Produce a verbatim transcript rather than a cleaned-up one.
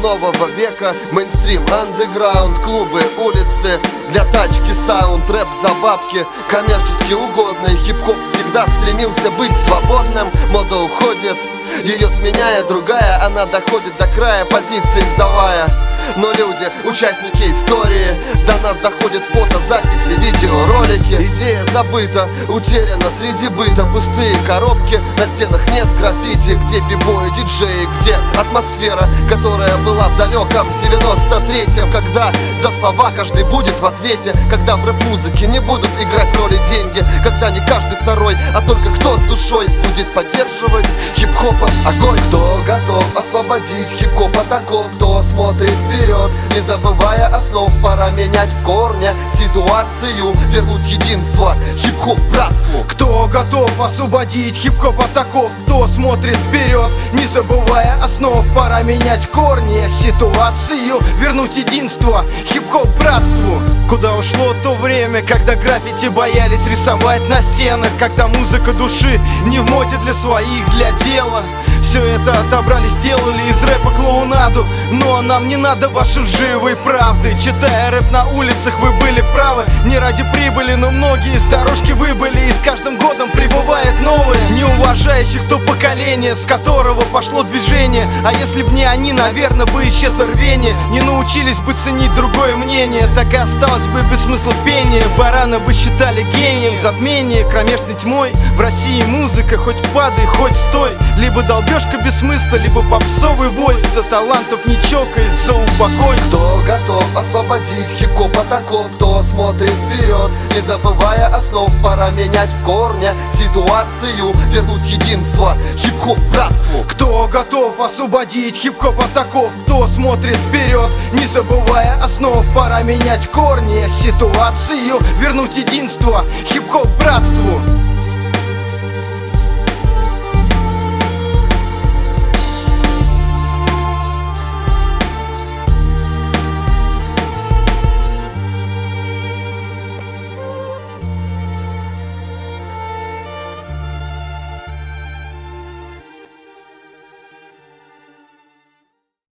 нового века. Мейнстрим, андеграунд, клубы, улицы, для тачки саунд, рэп за бабки, коммерчески угодный. Хип-хоп всегда стремился быть свободным. Мода уходит, ее сменяя другая. Она доходит до края позиции сдавая. Но люди, участники истории, до нас доходят фотозаписи, видеоролики. Идея забыта, утеряна среди быта. Пустые коробки, на стенах нет граффити. Где бибои, диджеи, где атмосфера, которая была в далеком девяносто третьем? Когда за слова каждый будет в ответе, когда в рэп-музыке не будут играть в роли деньги, когда не каждый второй, а только кто с душой будет поддерживать хип-хопа огонь. Кто готов освободить хип-хоп от оков, кто смотрит вперед, не забывая основ. Пора менять в корне ситуацию, вернуть единство хип-хоп братству. Кто готов освободить хип-хоп от оков, кто смотрит вперед, не забывая основ. Пора менять в корне ситуацию, вернуть единство хип-хоп братству. Куда ушло то время, когда граффити боялись рисовать на стенах, когда музыка души не в моде для своих, для дела. Все это отобрали, сделали из рэпа клоунаду. Но нам не надо вашей лживой правды. Читая рэп на улицах, вы были правы. Не ради прибыли, но многие с дорожки выбыли. И с каждым годом прибывает новое, не уважающих то поколение, с которого пошло движение. А если б не они, наверное, бы исчезло рвение. Не научились бы ценить другое мнение, так и осталось бы без смысла пения. Барана бы считали гением. Затмение кромешной тьмой. В России музыка хоть падай, хоть стой. Либо долбежка без смысла, либо попсовый вой. За талантов не чокаясь, за упокой. Кто готов освободить хип-хоп от оков, кто смотрит вперед, не забывая основ. Пора менять в корне ситуацию, вернуть единство хип-хоп братству. Кто готов освободить хип-хоп от оков, кто смотрит вперед, не забывая основ. Пора менять в корне ситуацию, вернуть единство хип-хоп братству.